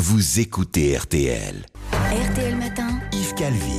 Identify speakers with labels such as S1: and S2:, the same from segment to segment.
S1: vous écoutez RTL.
S2: RTL Matin,
S1: Yves Calvi.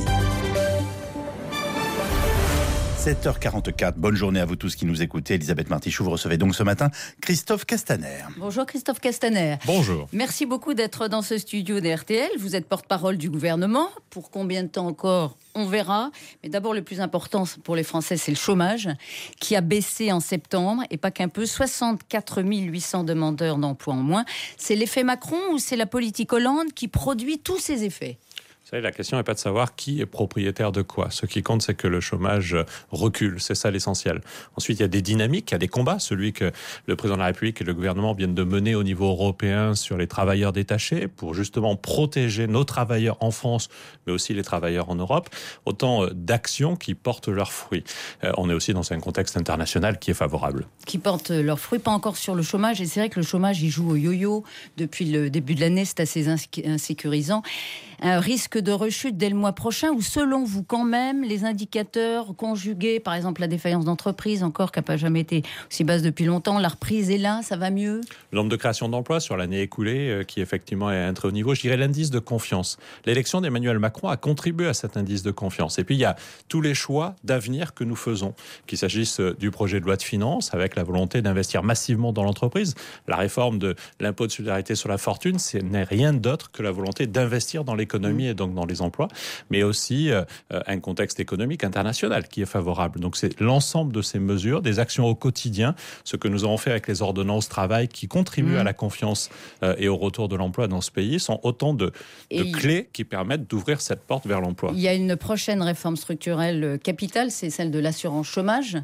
S3: 7h44, bonne journée à vous tous qui nous écoutez. Elisabeth Martichoux, vous recevez donc ce matin Christophe Castaner.
S2: Bonjour Christophe Castaner.
S4: Bonjour.
S2: Merci beaucoup d'être dans ce studio de RTL. Vous êtes porte-parole du gouvernement. Pour combien de temps encore ? On verra. Mais d'abord, le plus important pour les Français, c'est le chômage qui a baissé en septembre. Et pas qu'un peu, 64 800 demandeurs d'emploi en moins. C'est l'effet Macron ou c'est la politique Hollande qui produit tous ces effets ?
S4: Vous savez, la question n'est pas de savoir qui est propriétaire de quoi. Ce qui compte, c'est que le chômage recule. C'est ça l'essentiel. Ensuite, il y a des dynamiques, il y a des combats. Celui que le président de la République et le gouvernement viennent de mener au niveau européen sur les travailleurs détachés pour justement protéger nos travailleurs en France, mais aussi les travailleurs en Europe. Autant d'actions qui portent leurs fruits. On est aussi dans un contexte international qui est favorable.
S2: Qui portent leurs fruits, pas encore sur le chômage. Et c'est vrai que le chômage, il joue au yo-yo depuis le début de l'année. C'est assez insécurisant. Un risque de rechute dès le mois prochain ou selon vous quand même les indicateurs conjugués, par exemple la défaillance d'entreprise encore qui n'a pas jamais été aussi basse depuis longtemps, la reprise est là, ça va mieux ?
S4: Le nombre de créations d'emplois sur l'année écoulée qui effectivement est à un très haut niveau, je dirais l'indice de confiance. L'élection d'Emmanuel Macron a contribué à cet indice de confiance. Et puis il y a tous les choix d'avenir que nous faisons, qu'il s'agisse du projet de loi de finances avec la volonté d'investir massivement dans l'entreprise. La réforme de l'impôt de solidarité sur la fortune, ce n'est rien d'autre que la volonté d'investir dans l'économie et donc dans les emplois, mais aussi un contexte économique international qui est favorable. Donc c'est l'ensemble de ces mesures, des actions au quotidien, ce que nous avons fait avec les ordonnances travail qui contribuent à la confiance et au retour de l'emploi dans ce pays, sont autant de clés qui permettent d'ouvrir cette porte vers l'emploi.
S2: Il y a une prochaine réforme structurelle capitale, c'est celle de l'assurance chômage.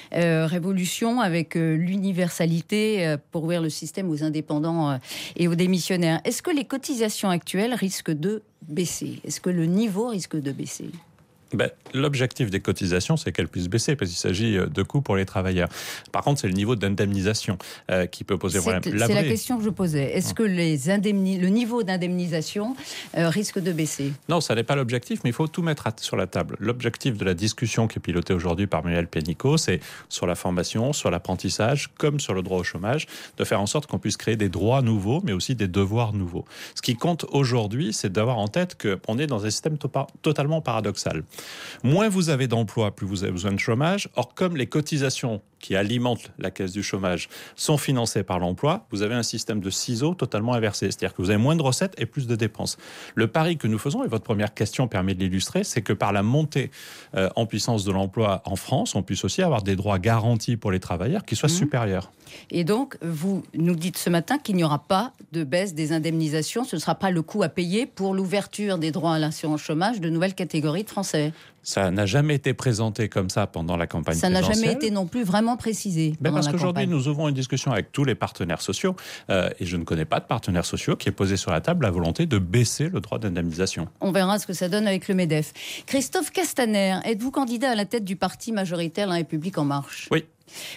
S2: Révolution avec l'universalité pour ouvrir le système aux indépendants et aux démissionnaires. Est-ce que les cotisations actuelles risquent de baisser ? Est-ce que le niveau risque de baisser ?
S4: L'objectif des cotisations, c'est qu'elles puissent baisser, parce qu'il s'agit de coûts pour les travailleurs. Par contre, c'est le niveau d'indemnisation qui peut poser problème.
S2: C'est la question que je posais. Est-ce que le niveau d'indemnisation risque de baisser ?
S4: Non, ça n'est pas l'objectif, mais il faut tout mettre sur la table. L'objectif de la discussion qui est pilotée aujourd'hui par Muriel Pénicaud, c'est sur la formation, sur l'apprentissage, comme sur le droit au chômage, de faire en sorte qu'on puisse créer des droits nouveaux, mais aussi des devoirs nouveaux. Ce qui compte aujourd'hui, c'est d'avoir en tête qu'on est dans un système totalement paradoxal. Moins vous avez d'emplois, plus vous avez besoin de chômage. Or, comme les cotisations qui alimentent la caisse du chômage sont financées par l'emploi, vous avez un système de ciseaux totalement inversé. C'est-à-dire que vous avez moins de recettes et plus de dépenses. Le pari que nous faisons, et votre première question permet de l'illustrer, c'est que par la montée en puissance de l'emploi en France, on puisse aussi avoir des droits garantis pour les travailleurs qui soient supérieurs.
S2: Et donc, vous nous dites ce matin qu'il n'y aura pas de baisse des indemnisations. Ce ne sera pas le coût à payer pour l'ouverture des droits à l'assurance chômage de nouvelles catégories de Français.
S4: Ça n'a jamais été présenté comme ça pendant la campagne présidentielle.
S2: Ça n'a jamais été non plus vraiment précisé.
S4: Parce qu'aujourd'hui, nous ouvrons une discussion avec tous les partenaires sociaux et je ne connais pas de partenaire sociaux qui ait posé sur la table la volonté de baisser le droit d'indemnisation.
S2: On verra ce que ça donne avec le MEDEF. Christophe Castaner, êtes-vous candidat à la tête du parti majoritaire La République En Marche ?
S4: Oui.
S2: Pourquoi ?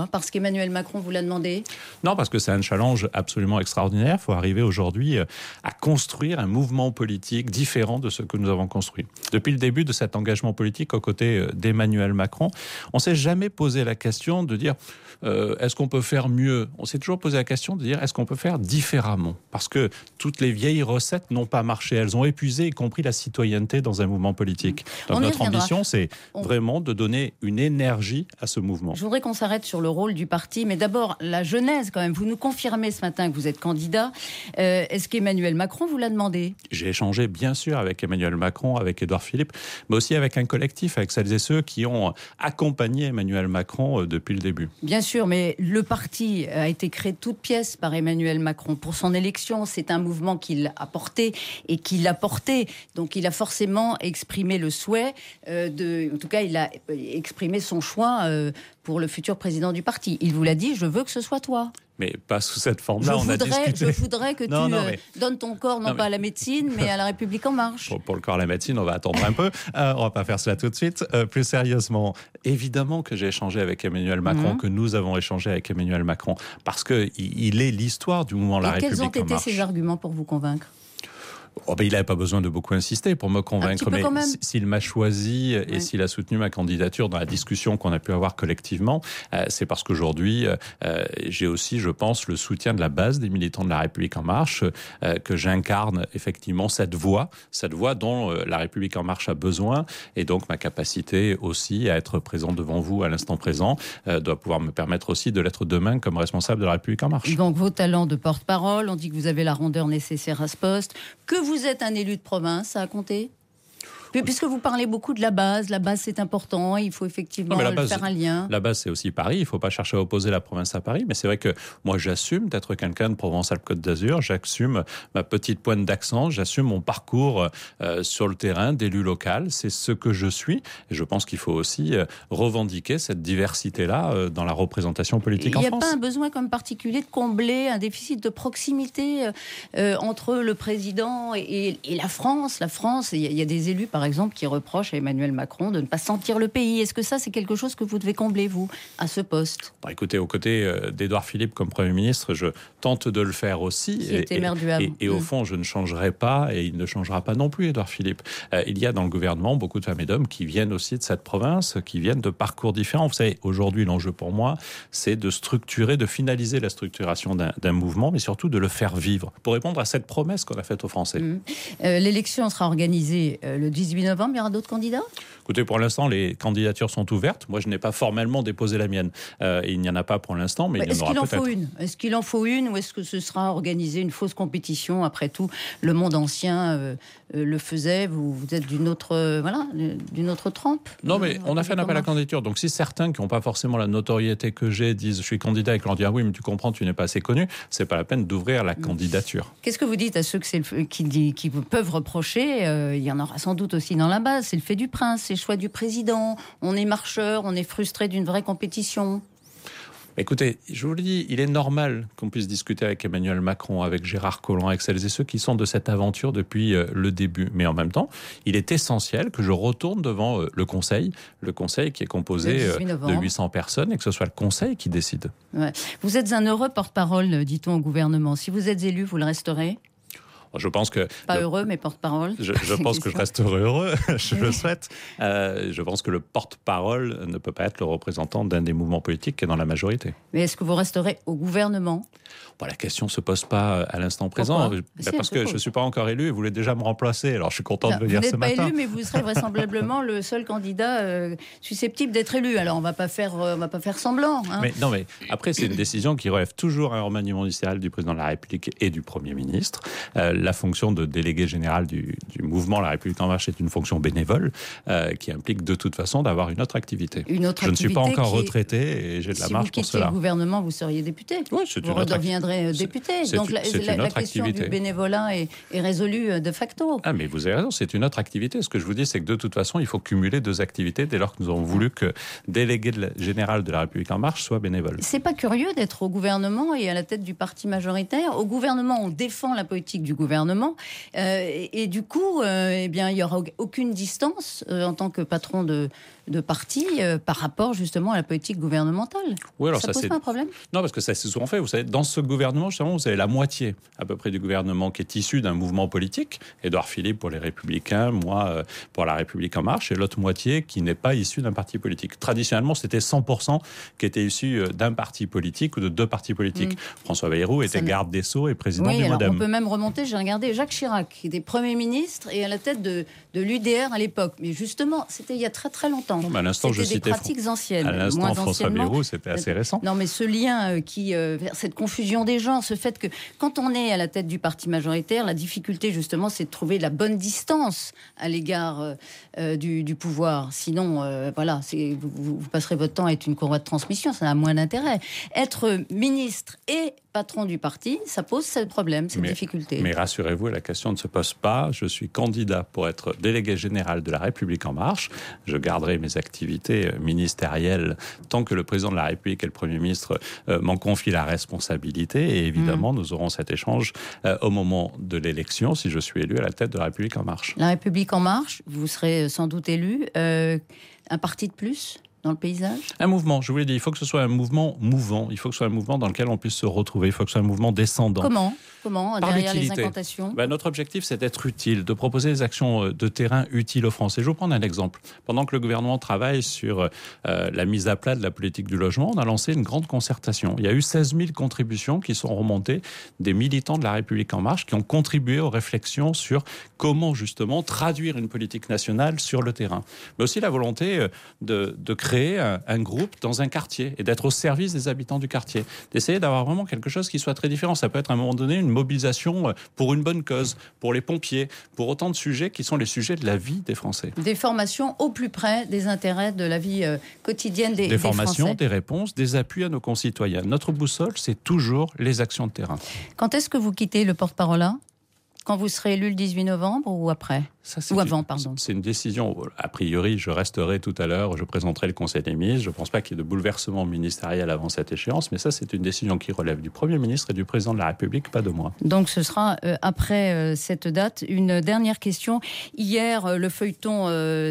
S2: Parce qu'Emmanuel Macron vous l'a demandé ?
S4: Non, parce que c'est un challenge absolument extraordinaire. Il faut arriver aujourd'hui à construire un mouvement politique différent de ce que nous avons construit. Depuis le début de cet engagement politique aux côtés d'Emmanuel Macron, on ne s'est jamais posé la question de dire est-ce qu'on peut faire mieux ? On s'est toujours posé la question de dire est-ce qu'on peut faire différemment ? Parce que toutes les vieilles recettes n'ont pas marché. Elles ont épuisé, y compris la citoyenneté dans un mouvement politique. Donc notre ambition, c'est vraiment de donner une énergie à ce mouvement.
S2: Je voudrais qu'on s'arrête sur le rôle du parti, mais d'abord la genèse quand même. Vous nous confirmez ce matin que vous êtes candidat. Est-ce qu'Emmanuel Macron vous l'a demandé ?
S4: J'ai échangé bien sûr avec Emmanuel Macron, avec Édouard Philippe, mais aussi avec un collectif, avec celles et ceux qui ont accompagné Emmanuel Macron depuis le début.
S2: Bien sûr, mais le parti a été créé de toutes pièces par Emmanuel Macron. Pour son élection, c'est un mouvement qu'il a porté et qu'il a porté. Donc il a forcément exprimé le souhait en tout cas il a exprimé son choix pour le futur président du parti. Il vous l'a dit, je veux que ce soit toi.
S4: Mais pas sous cette forme-là, on a discuté.
S2: Je voudrais que tu donnes ton corps, non pas à la médecine, mais à la République En Marche.
S4: Pour le corps à la médecine, on va attendre un peu. On va pas faire cela tout de suite. Plus sérieusement, évidemment que j'ai échangé avec Emmanuel Macron, que nous avons échangé avec Emmanuel Macron, parce qu'il est l'histoire du mouvement La République En Marche.
S2: Et quels ont été ses arguments pour vous convaincre ?
S4: Il n'avait pas besoin de beaucoup insister pour me convaincre, mais
S2: quand même.
S4: S'il m'a choisi et s'il a soutenu ma candidature dans la discussion qu'on a pu avoir collectivement, c'est parce qu'aujourd'hui, j'ai aussi, je pense, le soutien de la base des militants de La République En Marche, que j'incarne effectivement cette voix dont La République En Marche a besoin, et donc ma capacité aussi à être présent devant vous à l'instant présent doit pouvoir me permettre aussi de l'être demain comme responsable de La République En Marche.
S2: Donc vos talents de porte-parole, on dit que vous avez la rondeur nécessaire à ce poste, que vous êtes un élu de province, ça a compté ? Puisque vous parlez beaucoup de la base c'est important, il faut effectivement faire un lien.
S4: La base, c'est aussi Paris, il ne faut pas chercher à opposer la province à Paris, mais c'est vrai que moi j'assume d'être quelqu'un de Provence-Alpes-Côte d'Azur, j'assume ma petite pointe d'accent, j'assume mon parcours sur le terrain d'élu local, c'est ce que je suis, et je pense qu'il faut aussi revendiquer cette diversité-là dans la représentation politique en France.
S2: Il n'y a pas un besoin comme particulier de combler un déficit de proximité entre le président et la France. La France, il y a des élus par exemple, qui reproche à Emmanuel Macron de ne pas sentir le pays. Est-ce que ça, c'est quelque chose que vous devez combler, vous, à ce poste ?
S4: Écoutez, aux côtés d'Édouard Philippe comme Premier ministre, je tente de le faire aussi.
S2: Qui était maire du Havre.
S4: Et au fond, je ne changerai pas, et il ne changera pas non plus, Édouard Philippe. Il y a dans le gouvernement beaucoup de femmes et d'hommes qui viennent aussi de cette province, qui viennent de parcours différents. Vous savez, aujourd'hui, l'enjeu pour moi, c'est de structurer, de finaliser la structuration d'un mouvement, mais surtout de le faire vivre, pour répondre à cette promesse qu'on a faite aux Français.
S2: L'élection sera organisée le 18 novembre, il y aura d'autres candidats ?
S4: Écoutez, pour l'instant, les candidatures sont ouvertes. Moi, je n'ai pas formellement déposé la mienne. Il n'y en a pas pour l'instant, mais il y en aura peut-être.
S2: Est-ce qu'il en faut une ou est-ce que ce sera organisé une fausse compétition ? Après tout, le monde ancien le faisait. Vous êtes d'une autre trempe.
S4: Non, mais on a fait un appel à candidature. Donc, si certains qui n'ont pas forcement la notoriété que j'ai disent je suis candidat et que l'on dit ah oui, mais tu comprends, tu n'es pas assez connu, c'est pas la peine d'ouvrir la candidature.
S2: Qu'est-ce que vous dites à ceux qui peuvent reprocher il y en aura sans doute aussi dans la base, c'est le fait du prince, c'est le choix du président, on est marcheur, on est frustré d'une vraie compétition.
S4: Écoutez, je vous le dis, il est normal qu'on puisse discuter avec Emmanuel Macron, avec Gérard Collomb, avec celles et ceux qui sont de cette aventure depuis le début. Mais en même temps, il est essentiel que je retourne devant le Conseil qui est composé de 800 personnes et que ce soit le Conseil qui décide. Ouais.
S2: Vous êtes un heureux porte-parole, dit-on au gouvernement. Si vous êtes élu, vous le resterez ?
S4: Je pense que...
S2: Pas heureux, mais porte-parole.
S4: Je pense que je resterai heureux, je le souhaite. Je pense que le porte-parole ne peut pas être le représentant d'un des mouvements politiques qui est dans la majorité.
S2: Mais est-ce que vous resterez au gouvernement ?
S4: La question ne se pose pas à l'instant présent. Parce que je ne suis pas encore élu et vous voulez déjà me remplacer. Alors je suis content de venir ce matin.
S2: Vous n'êtes pas élu, mais vous serez vraisemblablement le seul candidat susceptible d'être élu. Alors on ne va pas faire semblant. Hein.
S4: Mais après, c'est une décision qui relève toujours un remaniement ministériel du président de la République et du Premier ministre. La fonction de délégué général du mouvement La République En Marche est une fonction bénévole qui implique de toute façon d'avoir une autre activité. Je ne suis pas encore retraité et j'ai de la marge pour cela.
S2: Si vous quittiez le gouvernement, vous seriez député.
S4: Oui, c'est
S2: vous redeviendrez député. Donc la question du bénévolat est résolue de facto.
S4: Ah mais vous avez raison, c'est une autre activité. Ce que je vous dis, c'est que de toute façon, il faut cumuler deux activités dès lors que nous avons voulu que délégué général de La République En Marche soit bénévole.
S2: C'est pas curieux d'être au gouvernement et à la tête du parti majoritaire. Au gouvernement, on défend la politique du gouvernement. Et du coup, il n'y aura aucune distance en tant que patron de parti par rapport justement à la politique gouvernementale.
S4: Oui, alors
S2: ça pose pas un problème ?
S4: Non, parce que ça c'est souvent fait. Vous savez, dans ce gouvernement, justement, vous avez la moitié à peu près du gouvernement qui est issu d'un mouvement politique. Édouard Philippe pour les Républicains, moi pour La République En Marche, et l'autre moitié qui n'est pas issue d'un parti politique. Traditionnellement, c'était 100% qui étaient issus d'un parti politique ou de deux partis politiques. François Bayrou était garde des Sceaux et président du MoDem.
S2: On peut même remonter, j'ai regardé Jacques Chirac, qui était Premier ministre et à la tête de l'UDR à l'époque. Mais justement, c'était il y a très très longtemps.
S4: Non, mais à l'instant,
S2: c'était des pratiques anciennes.
S4: À l'instant, François Bayrou, c'était assez récent.
S2: Non, mais ce lien cette confusion des genres, ce fait que quand on est à la tête du parti majoritaire, la difficulté justement, c'est de trouver la bonne distance à l'égard du pouvoir. Sinon, vous passerez votre temps à être une courroie de transmission, ça n'a moins d'intérêt. Être ministre et patron du parti, ça pose ce problème, cette difficulté.
S4: Mais rassurez-vous, la question ne se pose pas. Je suis candidat pour être délégué général de La République En Marche. Je garderai mes activités ministérielles tant que le président de la République et le Premier ministre m'en confient la responsabilité. Et évidemment, nous aurons cet échange au moment de l'élection, si je suis élu à la tête de La République En Marche.
S2: La République En Marche, vous serez sans doute élu. Un parti de plus ? dans le paysage ?
S4: Un mouvement, je vous l'ai dit, il faut que ce soit un mouvement mouvant, il faut que ce soit un mouvement dans lequel on puisse se retrouver, il faut que ce soit un mouvement descendant.
S2: Comment
S4: Par
S2: derrière les
S4: l'utilité.
S2: incantations ?
S4: Notre objectif, c'est d'être utile, de proposer des actions de terrain utiles aux Français. Je vais vous prendre un exemple. Pendant que le gouvernement travaille sur la mise à plat de la politique du logement, on a lancé une grande concertation. Il y a eu 16 000 contributions qui sont remontées des militants de La République En Marche qui ont contribué aux réflexions sur comment justement traduire une politique nationale sur le terrain. Mais aussi la volonté de créer un groupe dans un quartier et d'être au service des habitants du quartier. D'essayer d'avoir vraiment quelque chose qui soit très différent. Ça peut être à un moment donné une mobilisation pour une bonne cause, pour les pompiers, pour autant de sujets qui sont les sujets de la vie des Français.
S2: Des formations au plus près des intérêts de la vie quotidienne des
S4: formations,
S2: Français.
S4: des réponses, des appuis à nos concitoyens. Notre boussole, c'est toujours les actions de terrain.
S2: Quand est-ce que vous quittez le porte-parole là ? Quand vous serez élu le 18 novembre ou après ? Ou avant, pardon.
S4: C'est une décision. A priori, je resterai tout à l'heure, je présenterai le Conseil des ministres. Je ne pense pas qu'il y ait de bouleversement ministériel avant cette échéance, mais ça, c'est une décision qui relève du Premier ministre et du Président de la République, pas de moi.
S2: Donc, ce sera après cette date. Une dernière question. Hier, le feuilleton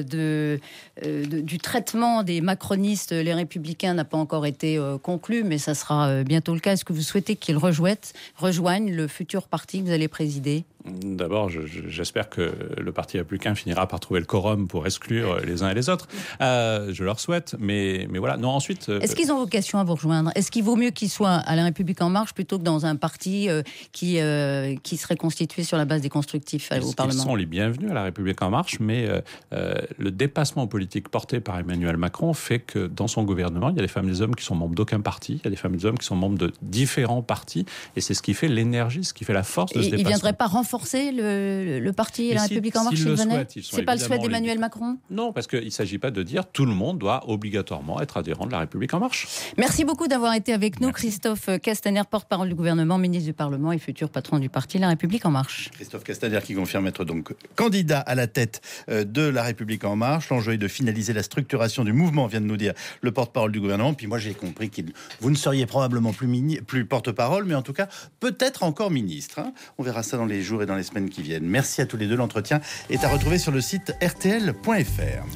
S2: du traitement des macronistes, les Républicains, n'a pas encore été conclu, mais ça sera bientôt le cas. Est-ce que vous souhaitez qu'ils rejoignent le futur parti que vous allez présider ?
S4: D'abord, j'espère que le parti républicain finira par trouver le quorum pour exclure les uns et les autres. Je leur souhaite, mais voilà. Non, ensuite.
S2: Est-ce qu'ils ont vocation à vous rejoindre ? Est-ce qu'il vaut mieux qu'ils soient à La République En Marche plutôt que dans un parti qui serait constitué sur la base des constructifs au Parlement ?
S4: Ils sont les bienvenus à La République En Marche, mais le dépassement politique porté par Emmanuel Macron fait que dans son gouvernement, il y a des femmes et des hommes qui sont membres d'aucun parti, il y a des femmes et des hommes qui sont membres de différents partis, et c'est ce qui fait l'énergie, ce qui fait la force de ce dépassement.
S2: Ils ne viendraient pas renforcer le parti et La République En Marche s'ils venaient ? C'est pas le souhait d'Emmanuel Macron ?
S4: Non, parce qu'il ne s'agit pas de dire tout le monde doit obligatoirement être adhérent de La République En Marche.
S2: Merci beaucoup d'avoir été avec nous. Christophe Castaner, porte-parole du gouvernement, ministre du Parlement et futur patron du parti La République En Marche.
S3: Christophe Castaner qui confirme être donc candidat à la tête de La République En Marche. L'enjeu est de finaliser la structuration du mouvement, vient de nous dire le porte-parole du gouvernement. Puis moi j'ai compris que vous ne seriez probablement plus porte-parole, mais en tout cas peut-être encore ministre. On verra ça dans les jours et dans les semaines qui viennent. Merci à tous les deux. L'entretien est à retrouver sur le site rtl.fr.